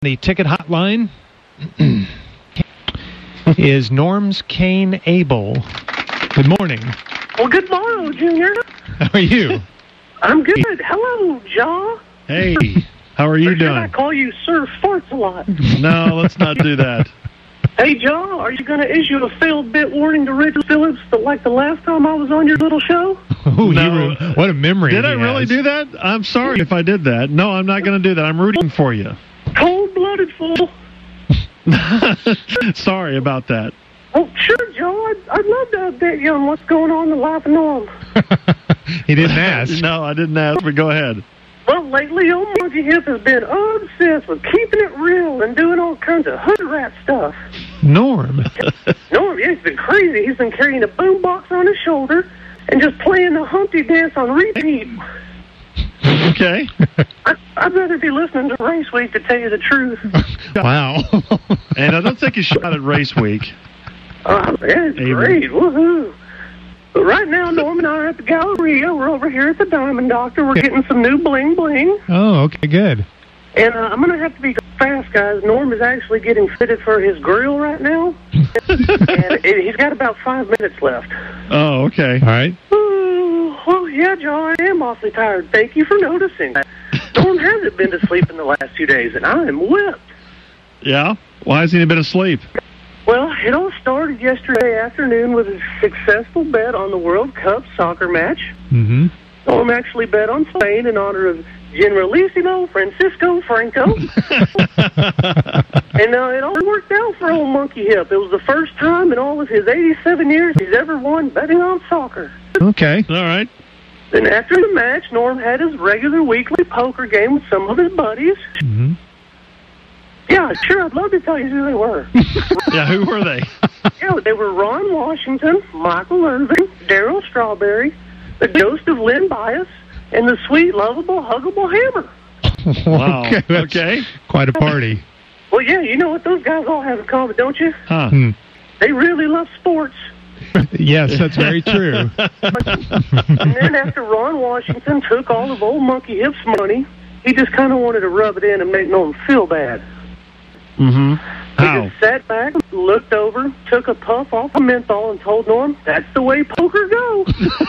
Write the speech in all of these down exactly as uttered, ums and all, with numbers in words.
The ticket hotline is Norm's Kane Abel. Good morning. Well, good morning, Junior. How are you? I'm good. Hello, Jaw. Hey, how are you or doing? Should I call you Sir Farts a lot? No, let's not do that. Hey, Jaw, are you going to issue a failed bit warning to Richard Phillips like the last time I was on your little show? Ooh, No. you were, what a memory. Did he I really has. do that? I'm sorry if I did that. No, I'm not going to do that. I'm rooting for you. Cold-blooded fool. Sorry about that. Oh, sure, Joe. I'd, I'd love to update you on what's going on in the life of Norm. He didn't ask. No, I didn't ask, but go ahead. Well, lately, old Monkey Hip has been obsessed with keeping it real and doing all kinds of hood rat stuff. Norm. Norm, yeah, he's been crazy. He's been carrying a boombox on his shoulder and just playing the Humpty Dance on repeat. Okay. I, I'd rather be listening to Race Week, to tell you the truth. Wow. And I don't think you shot at Race Week. Oh, yeah, it's Abel. great. Woohoo. But right now, Norm and I are at the Galleria. We're over here at the Diamond Doctor. We're getting some new bling-bling. Oh, okay, good. And uh, I'm going to have to be fast, guys. Norm is actually getting fitted for his grill right now. And it, he's got about five minutes left. Oh, okay. All right. Ooh, well, yeah, Joe, I am awfully tired. Thank you for noticing. Norm hasn't been to sleep in the last few days, and I am whipped. Yeah? Why hasn't he been asleep? Well, it all started yesterday afternoon with a successful bet on the World Cup soccer match. Mm-hmm. Norm actually bet on Spain in honor of Generalissimo Francisco Franco. And uh, it all worked out for old Monkey Hip. It was the first time in all of his eighty-seven years he's ever won betting on soccer. Okay. All right. Then after the match, Norm had his regular weekly poker game with some of his buddies. Mm-hmm. Yeah, sure, I'd love to tell you who they were. Yeah, who were they? Yeah, they were Ron Washington, Michael Irvin, Daryl Strawberry, the ghost of Lynn Bias, and the sweet, lovable, huggable Hammer. Wow. Okay. That's Okay. Quite a party. Well, yeah, you know what those guys all have in common, don't you? Huh. Hmm. They really love sports. Yes, that's very true. And then after Ron Washington took all of old Monkey Hip's money, he just kind of wanted to rub it in and make Norm feel bad. Mm-hmm. He How? just sat back, looked over, took a puff off a menthol, and told Norm, that's the way poker goes.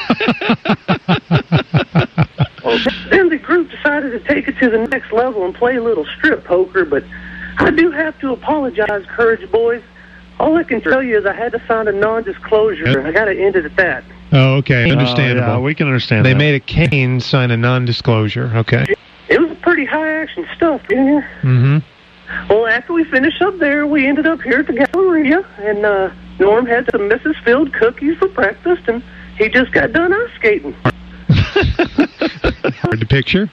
Well, then the group decided to take it to the next level and play a little strip poker, but I do have to apologize, Courage Boys. All I can tell you is I had to sign a non-disclosure, and I got to end it at that. Oh, okay. Understandable. Oh, yeah, we can understand They that. made a Kane sign a non-disclosure. Okay. It was pretty high-action stuff, Junior. Mm-hmm. Well, after we finished up there, we ended up here at the Galleria, and uh, Norm had some Missus Field cookies for breakfast, and he just got done ice skating. Hard to picture.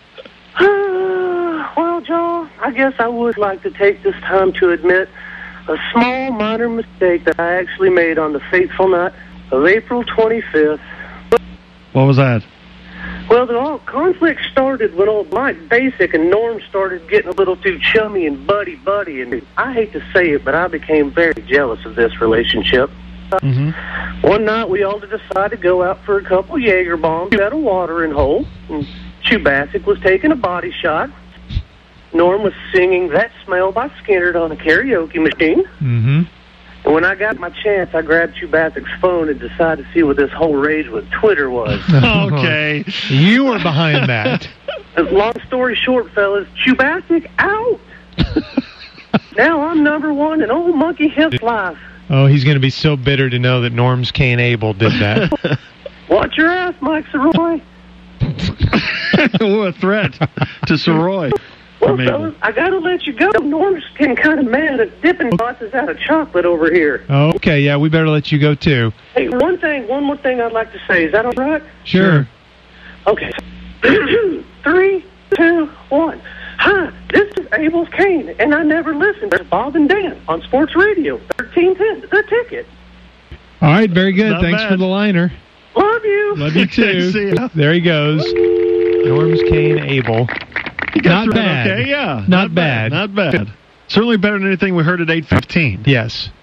Well, Joe, I guess I would like to take this time to admit a small, minor mistake that I actually made on the fateful night of April twenty-fifth. What was that? Well, the all conflict started when old Mike Basic and Norm started getting a little too chummy and buddy-buddy, and I hate to say it, but I became very jealous of this relationship. Mm-hmm. One night, we all decided to go out for a couple Jaeger bombs at a watering hole, and Chubasic was taking a body shot. Norm was singing That Smell by Skinner on a karaoke machine. Mm-hmm. And when I got my chance, I grabbed Chubasic's phone and decided to see what this whole rage with Twitter was. Okay. You were behind that. Long story short, fellas, Chubasic out! Now I'm number one in old Monkey Hip's life. Oh, he's going to be so bitter to know that Norm's Kane Abel did that. Watch your ass, Mike Soroy. What a threat to Soroy. Well, From Abel. fellas, I gotta let you go. Norm's getting kind of mad at dipping boxes out of chocolate over here. Oh, okay, yeah, we better let you go, too. Hey, one thing, one more thing I'd like to say. Is that all right? Sure. Okay. Three, two, one. Hi, this is Abel's Kane, and I never listened to Bob and Dan on Sports Radio, thirteen ten, The Ticket. All right, very good. Not Thanks bad. for the liner. Love you. Love you, too. See ya. There he goes. Norm's Kane Abel. You got Not through it bad. Okay, yeah. Not bad. Not bad. Certainly better than anything we heard at eight fifteen. Yes.